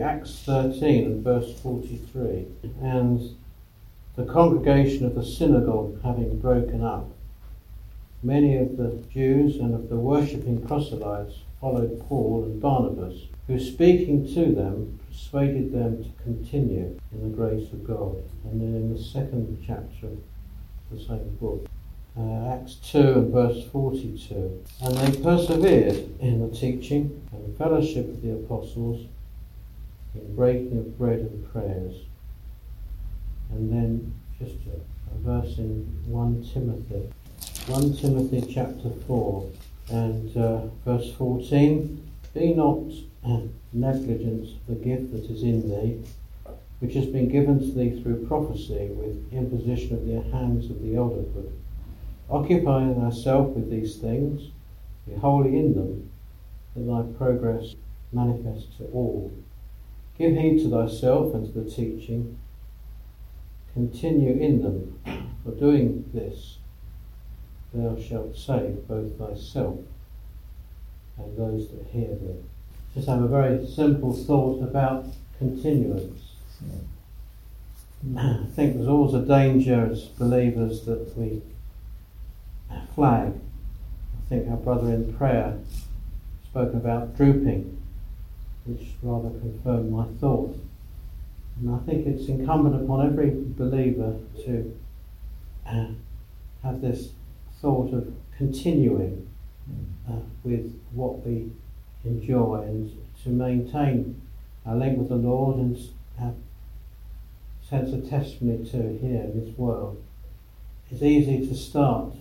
Acts 13 and verse 43. And the congregation of the synagogue having broken up, many of the Jews and of the worshipping proselytes followed Paul and Barnabas, who speaking to them persuaded them to continue in the grace of God. And then in the second chapter of the same book, Acts 2 and verse 42. And they persevered in the teaching and fellowship of the apostles, in breaking of bread and prayers. And then just a verse in 1 Timothy chapter 4 and verse 14. Be not negligent of the gift that is in thee, which has been given to thee through prophecy with imposition of the hands of the elderhood. Occupy thyself with these things, be wholly in them, that thy progress manifest to all. Give heed to thyself and to the teaching. Continue in them, for doing this thou shalt save both thyself and those that hear thee. Just have a very simple thought about continuance. I think there's always a danger as believers that we flag. I think our brother in prayer spoke about drooping, which rather confirmed my thought. And I think it's incumbent upon every believer to have this thought of continuing with what we enjoy and to maintain our link with the Lord and our sense of testimony to here in this world. It's easy to start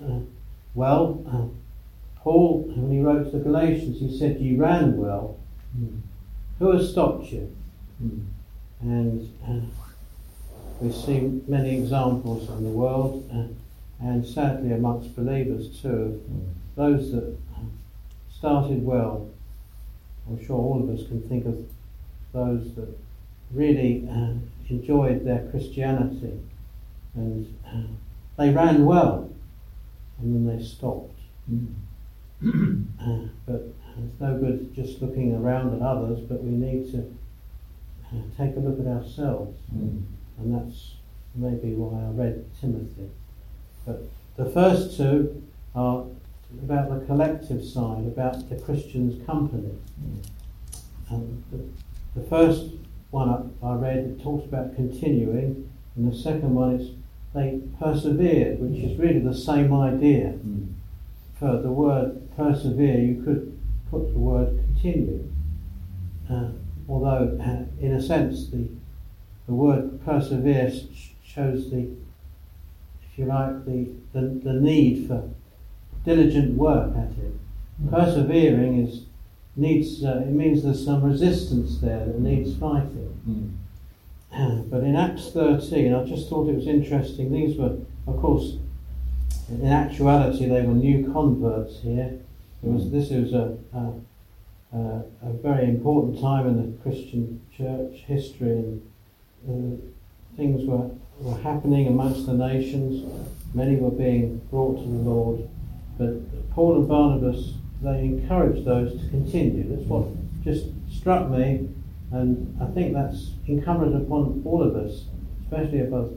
Paul, when he wrote to the Galatians, he said, "Ye ran well. Who has stopped you?" And we see many examples in the world, and sadly amongst believers too, of those that started well. I'm sure all of us can think of those that really enjoyed their Christianity, and they ran well, and then they stopped. But it's no good just looking around at others, but we need to take a look at ourselves. And that's maybe why I read Timothy. But the first two are about the collective side, about the Christian's company. The first one I read, it talks about continuing, and the second one is they persevered, which is really the same idea. For the word persevere, you could put the word continue. Although, in a sense, the word persevere shows the, if you like, the need for diligent work at it. Persevering it means there's some resistance there that needs fighting. But in Acts 13, I just thought it was interesting. These were, of course, in actuality, they were new converts here. This was a very important time in the Christian church history, and things were happening amongst the nations. Many were being brought to the Lord, but Paul and Barnabas, they encouraged those to continue. That's what just struck me, and I think that's incumbent upon all of us, especially those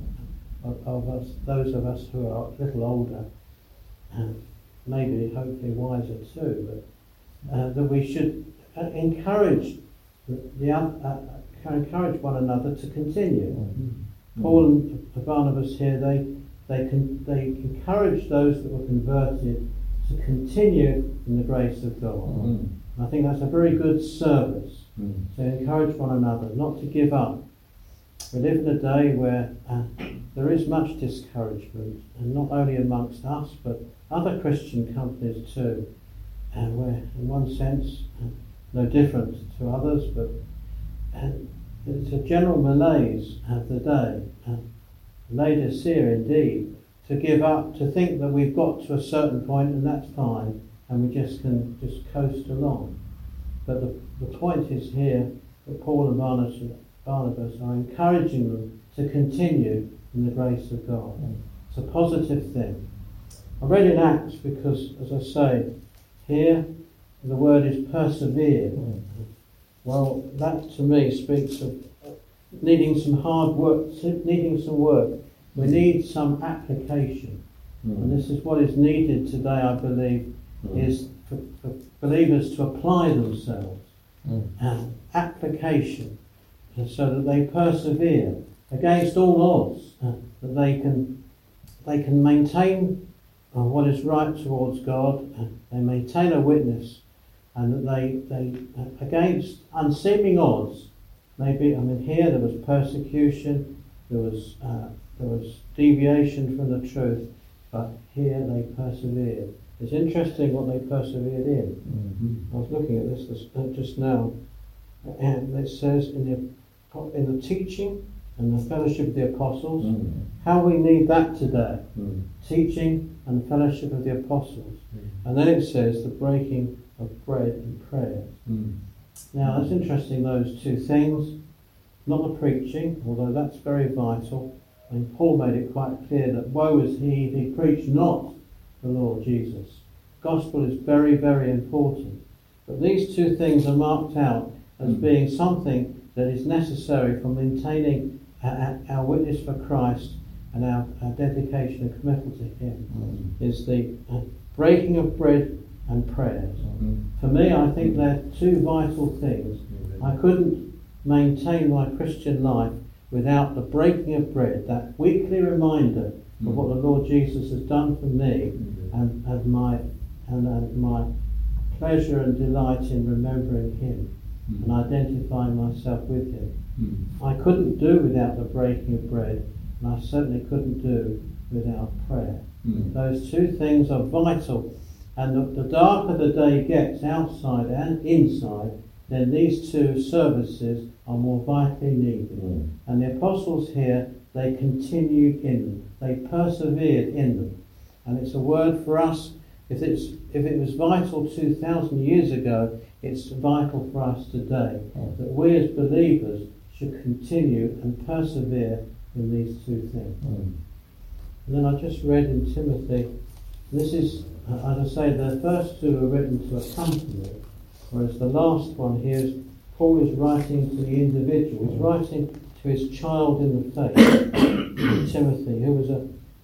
of us who are a little older, and maybe hopefully wiser too, but that we should encourage one another to continue. Paul and Barnabas here, they encouraged those that were converted to continue in the grace of God. And I think that's a very good service, to encourage one another, not to give up. We live in a day where there is much discouragement, and not only amongst us, but other Christian companies too, where in one sense, no different to others, but it's a general malaise of the day, Laodicea indeed, to give up, to think that we've got to a certain point and that's fine, and we just can coast along. But the point is here that Paul and Barnabas are encouraging them to continue in the grace of God. It's a positive thing. I read in Acts because, as I say, here the word is persevere. Well, that to me speaks of needing some hard work, needing some work. We need some application. And this is what is needed today, I believe, is for believers to apply themselves. Application, so that they persevere against all odds, that they can maintain what is right towards God, they maintain a witness, and that they against unseeming odds, maybe, here there was persecution, there was deviation from the truth, but here they persevered. It's interesting what they persevered in. I was looking at this just now, and it says in the teaching and the fellowship of the apostles, how we need that today. Teaching and fellowship of the apostles. And then it says the breaking of bread and prayer. Now that's interesting, those two things. Not the preaching, although that's very vital. And Paul made it quite clear that woe is he if he preached not the Lord Jesus. Gospel is very, very important. But these two things are marked out as being something that is necessary for maintaining our witness for Christ and our dedication and commitment to Him. Is the breaking of bread and prayers. For me, I think they're two vital things. I couldn't maintain my Christian life without the breaking of bread, that weekly reminder of what the Lord Jesus has done for me, and my pleasure and delight in remembering Him and identifying myself with Him. I couldn't do without the breaking of bread, and I certainly couldn't do without prayer. Those two things are vital, and the darker the day gets, outside and inside, then these two services are more vitally needed. And the apostles here, they continued in them. They persevered in them. And it's a word for us. If it was vital 2,000 years ago, it's vital for us today. That we as believers should continue and persevere in these two things. And then I just read in Timothy, this is, as I say, the first two are written to a company, whereas the last one here is Paul is writing to the individual. He's writing to his child in the faith, Timothy, who was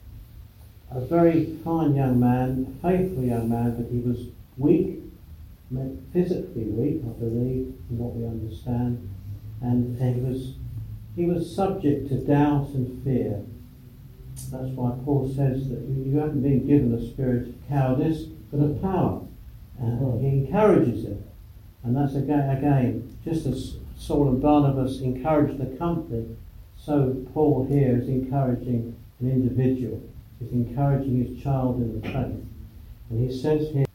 a very fine young man, a faithful young man, but he was weak, physically weak, I believe, from what we understand, and he was subject to doubt and fear. That's why Paul says that you haven't been given a spirit of cowardice, but of power. He encourages it. And that's again, just as Saul and Barnabas encouraged the company, so Paul here is encouraging an individual. He's encouraging his child in the faith. And he says here,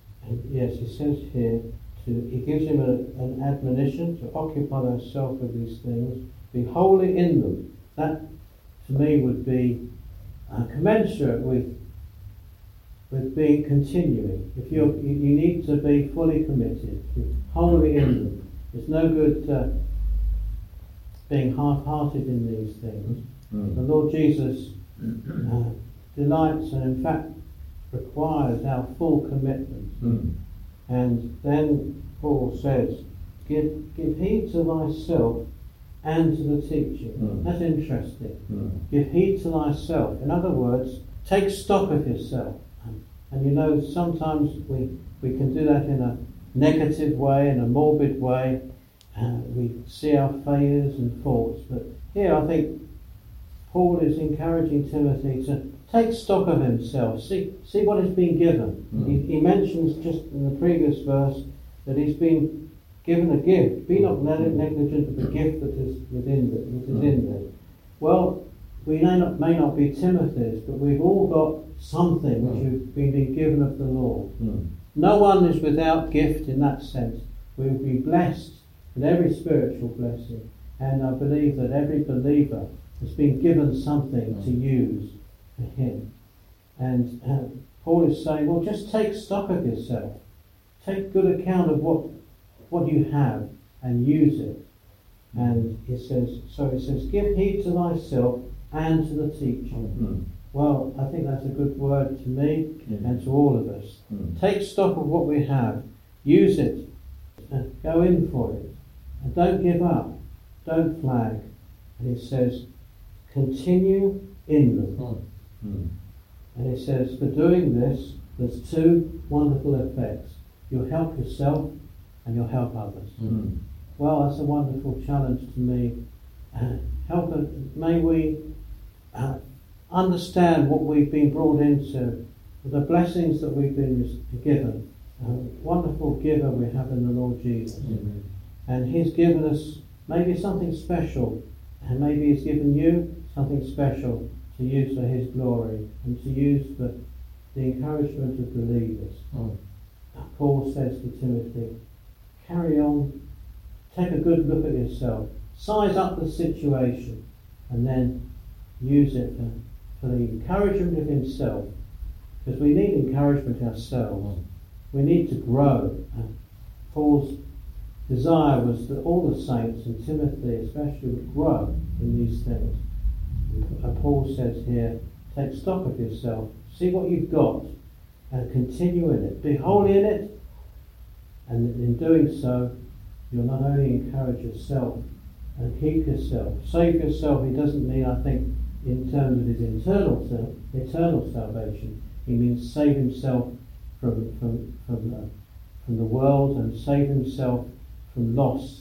he gives him an admonition to occupy thyself with these things, be wholly in them. That, to me, would be commensurate with being continuing. If you need to be fully committed, wholly in them. It's no good being half-hearted in these things. The Lord Jesus delights and in fact requires our full commitment. And then Paul says, give heed to thyself and to the teaching. That's interesting. Give heed to thyself. In other words, take stock of yourself. And sometimes we can do that in a negative way, in a morbid way. We see our failures and faults. But here I think Paul is encouraging Timothy to take stock of himself. See what has been given. He mentions just in the previous verse that he's been given a gift. Be not negligent of the gift that is in there. Well, we may not be Timothy's, but we've all got something which we've been given of the Lord. No one is without gift in that sense. We will be blessed with every spiritual blessing, and I believe that every believer has been given something to use for him. And Paul is saying, well, just take stock of yourself. Take good account of what you have and use it. And he says, give heed to thyself and to the teaching. Well, I think that's a good word to me and to all of us. Take stock of what we have, use it, go in for it, And don't give up, don't flag. And he says, continue in them. And he says, for doing this, there's two wonderful effects. You'll help yourself and you'll help others. Well, that's a wonderful challenge to me. May we understand what we've been brought into, the blessings that we've been given. A wonderful giver we have in the Lord Jesus. And he's given us maybe something special, and maybe he's given you something special to use for his glory and to use for the encouragement of believers. Paul says to Timothy, carry on, take a good look at yourself, size up the situation, and then use it for the encouragement of himself, because we need encouragement ourselves. We need to grow. Paul's desire was that all the saints, and Timothy especially, would grow in these things. And Paul says here, take stock of yourself, see what you've got, and continue in it. Be holy in it, and in doing so, you'll not only encourage yourself and keep yourself, save yourself. He doesn't mean, I think, in terms of his eternal salvation. He means save himself from the world and save himself from loss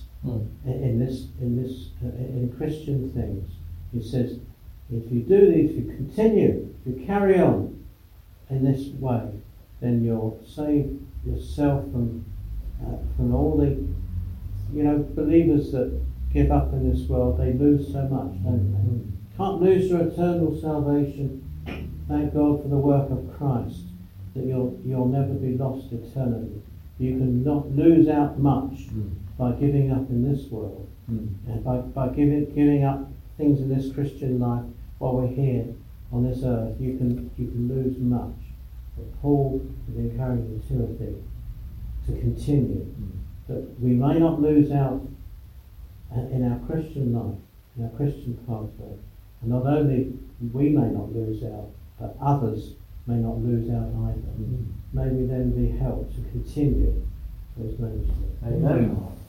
in Christian things. He says, if you do these, if you continue, if you carry on in this way, then you'll save yourself from all the believers that give up in this world. They lose so much, don't they? Can't lose your eternal salvation. Thank God for the work of Christ, that you'll never be lost eternally. You can not lose out much by giving up in this world, and by giving up things in this Christian life while we're here on this earth. You can lose much. But Paul is encouraging Timothy to continue, that we may not lose out in our Christian life, in our Christian pathway. And not only we may not lose out, but others may not lose out either. May we then be helped to continue those names. Amen.